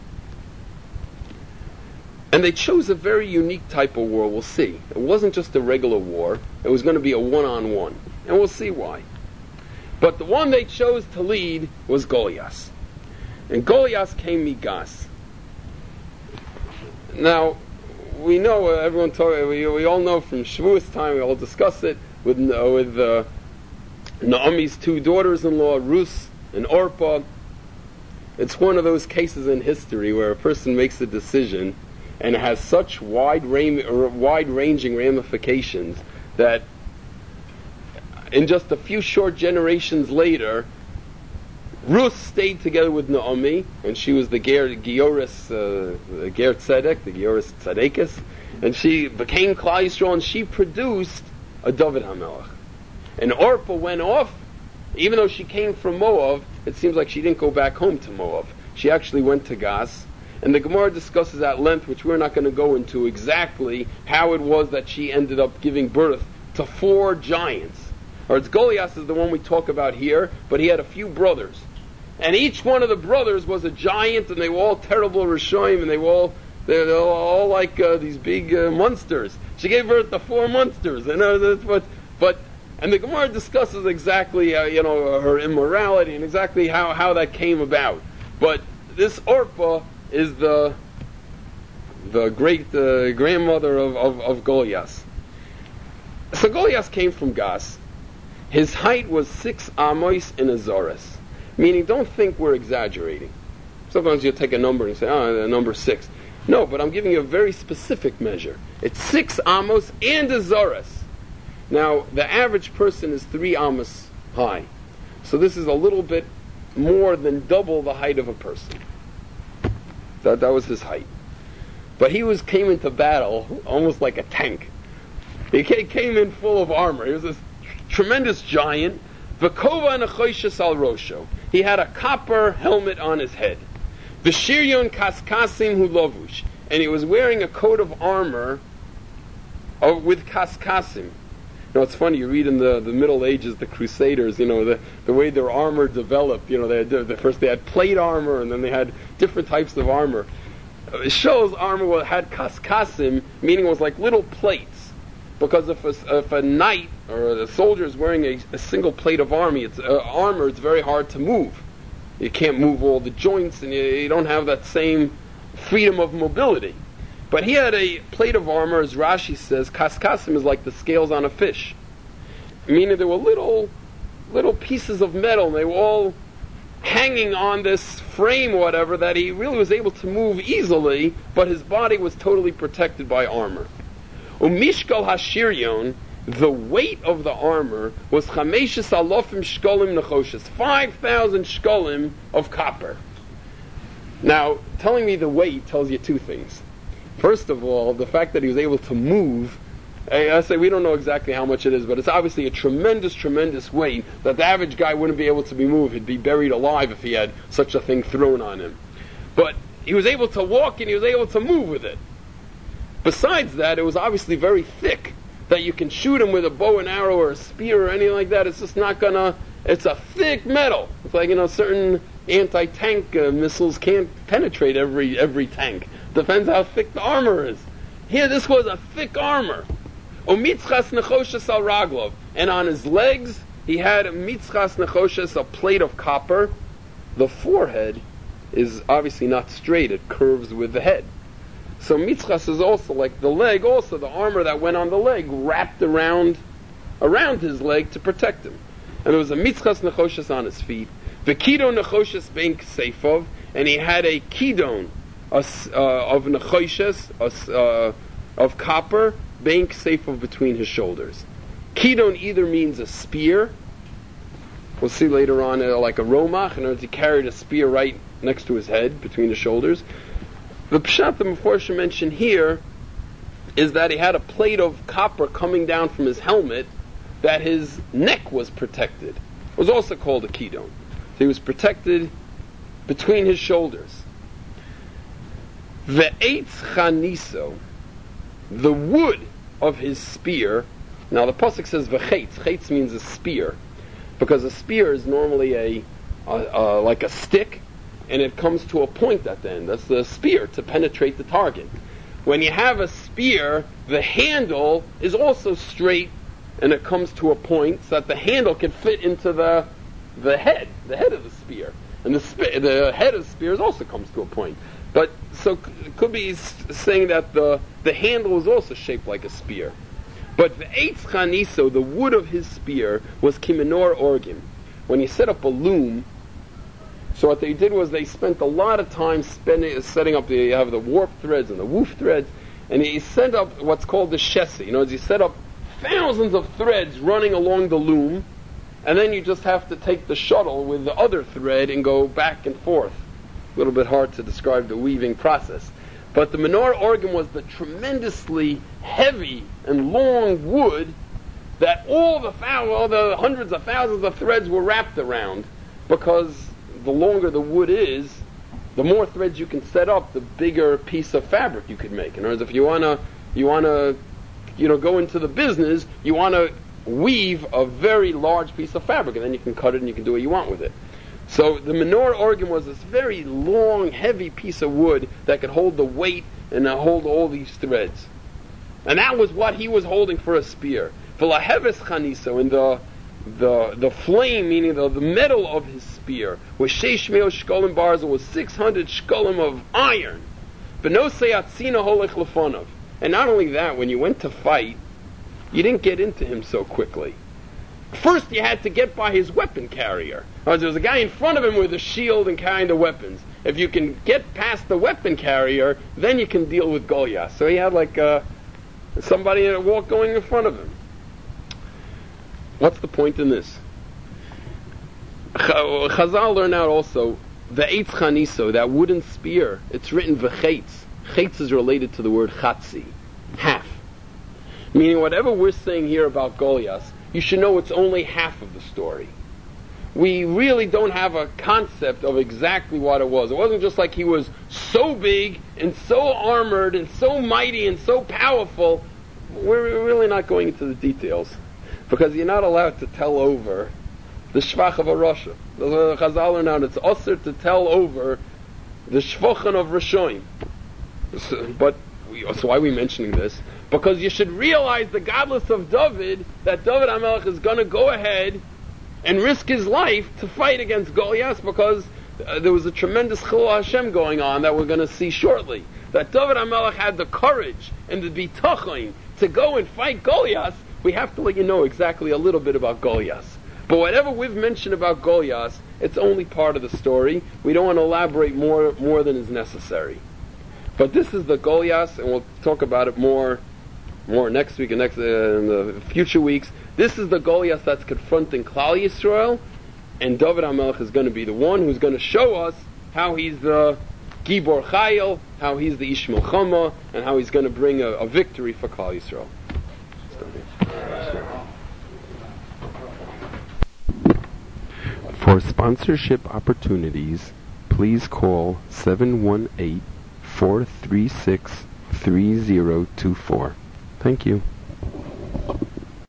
And they chose a very unique type of war, we'll see. It wasn't just a regular war. It was going to be a one-on-one. And we'll see why. But the one they chose to lead was Goliath. And Goliath came Migas. Now, we know, uh, everyone talk, we, we all know from Shavuos time, we all discuss it, with, uh, with uh, Naomi's two daughters-in-law, Ruth and Orpah. It's one of those cases in history where a person makes a decision and it has such wide ram- wide-ranging ramifications that in just a few short generations later, Ruth stayed together with Naomi, and she was the Ger Gioris, uh, the Ger Tzedek, the Gioris Tzedekis, and she became Klal Yisrael, and she produced a David HaMelech. And Orpah went off, even though she came from Moab. It seems like she didn't go back home to Moab. She actually went to Gas. And the Gemara discusses at length, which we're not going to go into exactly, how it was that she ended up giving birth to four giants. Or it's Goliath is the one we talk about here, but he had a few brothers. And each one of the brothers was a giant, and they were all terrible Rishonim, and they were all, they were all like uh, these big uh, monsters. She gave birth to four monsters. And, uh, that's what, but, and the Gemara discusses exactly uh, you know, her immorality and exactly how, how that came about. But this Orpah is the the great uh, grandmother of, of, of Goliath. So Goliath came from Gas. His height was six amos in a zoras. Meaning, don't think we're exaggerating. Sometimes you take a number and say, oh, the number six. No, but I'm giving you a very specific measure. It's six amos and a zoras. Now, the average person is three amos high. So this is a little bit more than double the height of a person. That, that was his height. But he was came into battle almost like a tank. He came in full of armor. He was this tremendous giant. V'kova and achoishes al rosho. He had a copper helmet on his head. V'shiryon kaskasim hu lovush. And he was wearing a coat of armor of, with kaskasim. know, it's funny, you read in the, the Middle Ages, the Crusaders, you know, the, the way their armor developed. You know, they had, the, first they had plate armor, and then they had different types of armor. It shows armor had kaskasim, meaning it was like little plates. Because if a, if a knight or a soldier is wearing a, a single plate of army, it's, uh, armor, it's very hard to move. You can't move all the joints, and you, you don't have that same freedom of mobility. But he had a plate of armor, as Rashi says, kaskasim is like the scales on a fish. Meaning there were little, little pieces of metal, and they were all hanging on this frame or whatever, that he really was able to move easily, but his body was totally protected by armor. Umishkal hashiryon, the weight of the armor was chameshes alofim shkolim nechoshes, five thousand shkolim of copper. Now, telling me the weight tells you two things. First of all, the fact that he was able to move, I say we don't know exactly how much it is, but it's obviously a tremendous, tremendous weight that the average guy wouldn't be able to be moved. He'd be buried alive if he had such a thing thrown on him. But he was able to walk and he was able to move with it. Besides that, it was obviously very thick, that you can shoot him with a bow and arrow or a spear or anything like that. It's just not gonna, it's a thick metal. It's like, you know, certain anti-tank uh, missiles can't penetrate every every tank. Depends how thick the armor is. Here, this was a thick armor. Umitzchas nechoshes al raglov, and on his legs he had a mitzchas nechoshes, a plate of copper. The forehead is obviously not straight; it curves with the head. So mitzchas is also like the leg, also the armor that went on the leg wrapped around around his leg to protect him. And there was a mitzchas nechoshes on his feet. The kidon nechoshes bein ksefov, and he had a kidon uh, of nechoshes uh, of copper bein ksefov between his shoulders. Kidon either means a spear. We'll see later on, uh, like a romach. In other words, he carried a spear right next to his head, between his shoulders. The pshat the Meforshim mentioned here is that he had a plate of copper coming down from his helmet, that his neck was protected. It was also called a kidon. So he was protected between his shoulders. Ve'etz chaniso, the wood of his spear. Now the pasuk says v'chetz. Chetz means a spear, because a spear is normally a, a, a like a stick, and it comes to a point at the end. That's the spear, to penetrate the target. When you have a spear, the handle is also straight, and it comes to a point so that the handle can fit into the the head, the head of the spear. And the sp- the head of the spear also comes to a point. But so it could be saying that the the handle was also shaped like a spear. But the eitz chaniso, the wood of his spear, was kiminor orgim. When he set up a loom, so what they did was they spent a lot of time spending, setting up the, you have the warp threads and the woof threads, and he set up what's called the shesi. You know, he set up thousands of threads running along the loom, and then you just have to take the shuttle with the other thread and go back and forth. A little bit hard to describe the weaving process. But the menorah organ was the tremendously heavy and long wood that all the, all the hundreds of thousands of threads were wrapped around, because the longer the wood is, the more threads you can set up, the bigger piece of fabric you could make. In other words, if you wanna, you wanna, you know, go into the business, you wanna weave a very large piece of fabric, and then you can cut it and you can do what you want with it. So the menorah organ was this very long, heavy piece of wood that could hold the weight and hold all these threads. And that was what he was holding for a spear. V'laheves chaniso, in the the the flame, meaning the, the metal of his spear, was sheish meo shkolim barzel, was six hundred shkolim of iron. B'nosei atzina holech lefonov. And not only that, when you went to fight, you didn't get into him so quickly. First you had to get by his weapon carrier. There was a guy in front of him with a shield and carrying the weapons. If you can get past the weapon carrier, then you can deal with Goliath. So he had like uh, somebody in a walk going in front of him. What's the point in this? Chazal learn out also the eitz chaniso, that wooden spear. It's written v'chetz. Chetz is related to the word chatzi, half. Meaning whatever we're saying here about Goliath, you should know it's only half of the story. We really don't have a concept of exactly what it was. It wasn't just like he was so big and so armored and so mighty and so powerful. We're really not going into the details. because you're not allowed to tell over the shvach of a Rasha. The Chazal learn out it's osir to tell over the shvochen of Rishoim. So, but we, so why are we mentioning this? Because you should realize the godless of David, that David HaMelech is going to go ahead and risk his life to fight against Goliath, because uh, there was a tremendous Chilul Hashem going on that we're going to see shortly. That David HaMelech had the courage and the bitachon to go and fight Goliath. We have to let you know exactly a little bit about Goliath. But whatever we've mentioned about Goliath, it's only part of the story. We don't want to elaborate more more than is necessary. But this is the Goliath, and we'll talk about it more more next week and next uh, in the future weeks. This is the Goliath that's confronting Klal Yisrael, and David HaMelech is going to be the one who's going to show us how he's the Gibor Chayil, how he's the Ish Milchama, and how he's going to bring a, a victory for Klal Yisrael. For sponsorship opportunities, please call seven one eight, four three six, three zero two four. Thank you.